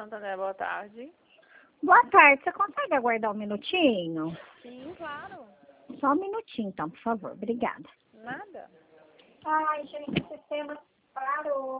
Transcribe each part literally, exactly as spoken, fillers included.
Santander, boa tarde. Boa tarde, você consegue aguardar um minutinho? Sim, claro. Só um minutinho, então, por favor. Obrigada. Nada. Ai, gente, o sistema parou.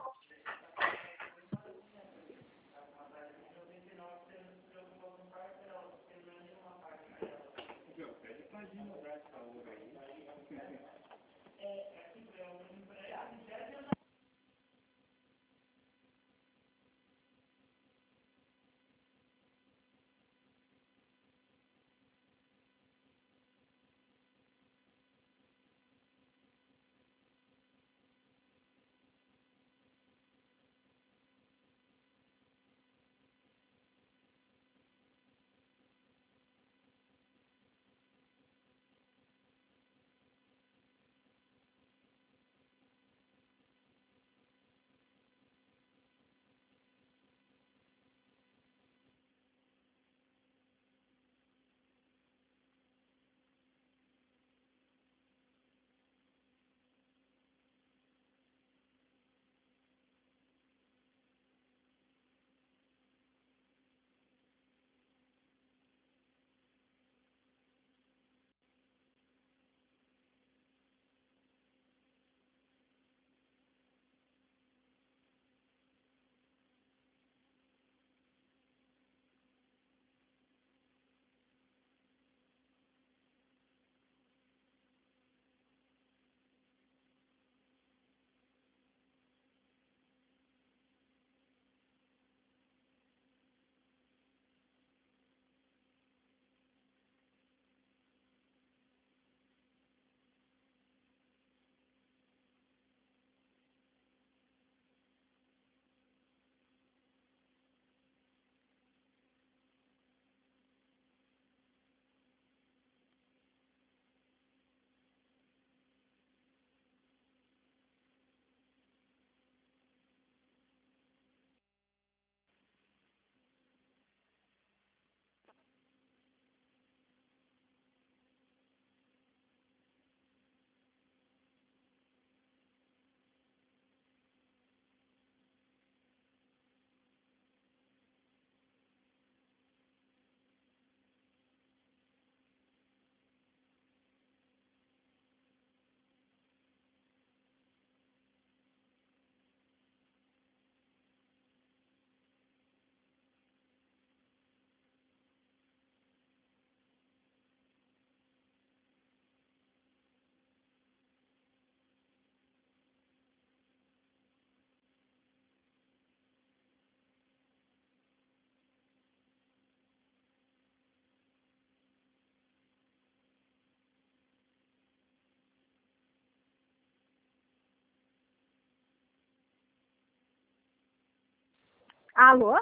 Alô?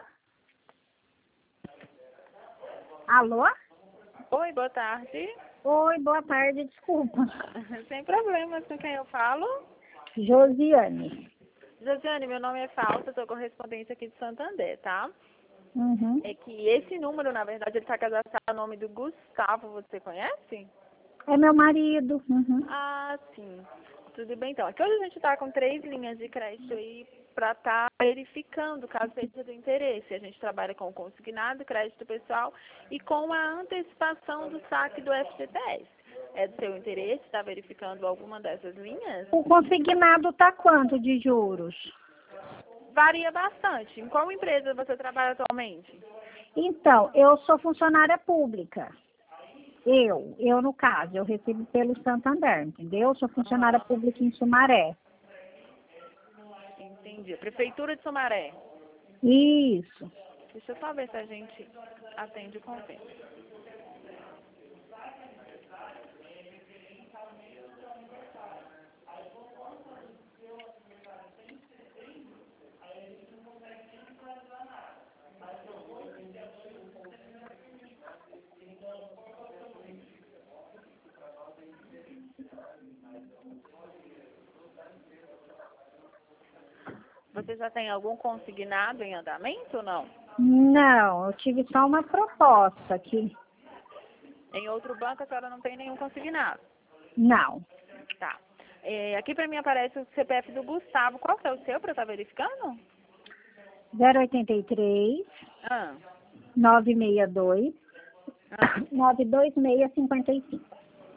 Alô? Oi, boa tarde. Oi, boa tarde, desculpa. Sem problemas, com quem eu falo? Josiane. Josiane, meu nome é Falsa, eu sou correspondente aqui de Santander, tá? Uhum. É que esse número, na verdade, ele está cadastrado no nome do Gustavo, você conhece? É meu marido. Uhum. Ah, sim. Tudo bem, então. Aqui hoje a gente está com três linhas de crédito aí para estar verificando caso seja do interesse. A gente trabalha com o consignado, crédito pessoal e com a antecipação do saque do F G T S. É do seu interesse estar verificando alguma dessas linhas? O consignado tá quanto de juros? Varia bastante. Em qual empresa você trabalha atualmente? Então, eu sou funcionária pública. Eu, eu no caso, eu recebo pelo Santander, entendeu? Eu sou funcionária Aham, pública em Sumaré. entendi. Prefeitura de Sumaré. Isso. Deixa eu só ver se a gente atende o convênio. Você já tem algum consignado em andamento ou não? Não, eu tive só uma proposta aqui. Em outro banco a senhora não tem nenhum consignado. Não. Tá. É, aqui para mim aparece o C P F do Gustavo. Qual que é o seu para estar verificando? zero oitenta e três, Ah, nove seis dois, ah. nove dois seis cinco cinco.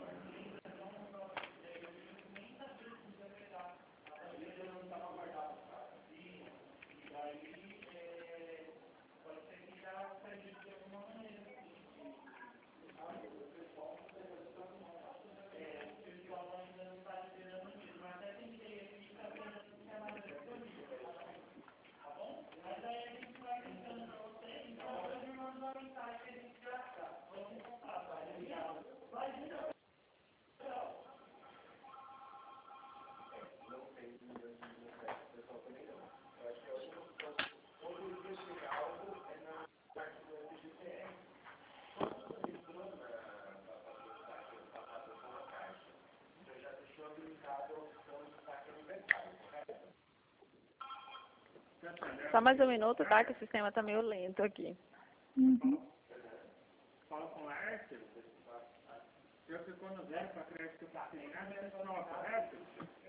Só mais um minuto, tá? Que o sistema tá meio lento aqui. Uhum. Fala com a Laércio. Eu ficou no zero para crédito que tá sem nada, é só correto?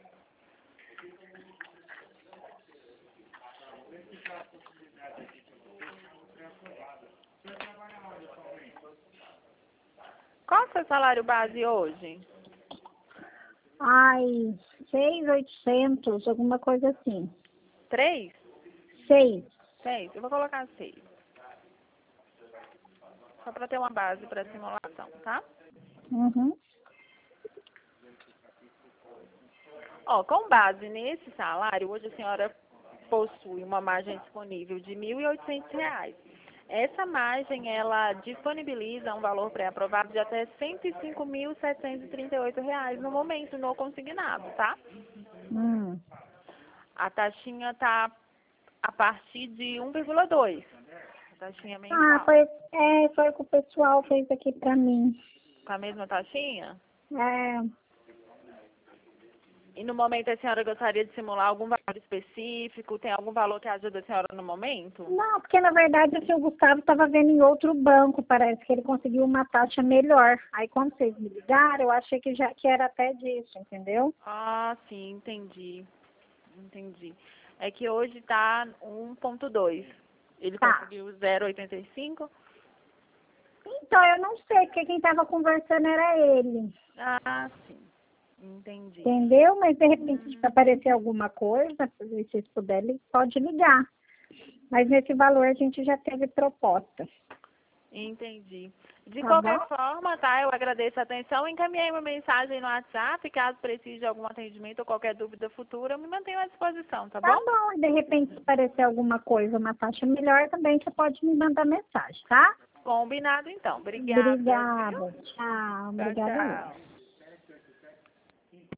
Vê se tá a possibilidade aqui para você, não foi aprovada. Você trabalha onde atualmente? Qual é o seu salário base hoje? Ai, seis, oitocentos, alguma coisa assim. Três? Seis. Seis? Eu vou colocar seis. Só para ter uma base para simulação, tá? Uhum. Ó, com base nesse salário, hoje a senhora possui uma margem disponível de mil e oitocentos reais. Essa margem, ela disponibiliza um valor pré-aprovado de até cento e cinco mil setecentos e trinta e oito reais no momento, no consignado, tá? Hum. A taxinha tá a partir de um vírgula dois. A taxinha mensal. Ah, foi, é, foi o que o pessoal fez aqui pra mim. Com a mesma taxinha? É, E no momento a senhora gostaria de simular algum valor específico? Tem algum valor que ajuda a senhora no momento? não, porque na verdade assim, o Gustavo estava vendo em outro banco, parece que ele conseguiu uma taxa melhor. Aí quando vocês me ligaram, eu achei que já que era até disso, entendeu? Ah, sim, entendi. Entendi. É que hoje tá um ponto dois. Ele Tá. conseguiu zero vírgula oitenta e cinco? Então, eu não sei, porque quem estava conversando era ele, Ah, sim. Entendi. entendeu? Mas de repente, se aparecer alguma coisa, se vocês puderem, pode ligar. Mas nesse valor a gente já teve proposta. Entendi. De Tá qualquer bom? forma, tá? Eu agradeço a atenção. Encaminhei uma mensagem no WhatsApp. Caso precise de algum atendimento ou qualquer dúvida futura, eu me mantenho à disposição, tá Tá bom? bom, e de repente se aparecer alguma coisa, uma taxa melhor, também você pode me mandar mensagem, tá? Combinado, então. Obrigada. Viu? Obrigada. Tchau. Tchau, Obrigada. tchau.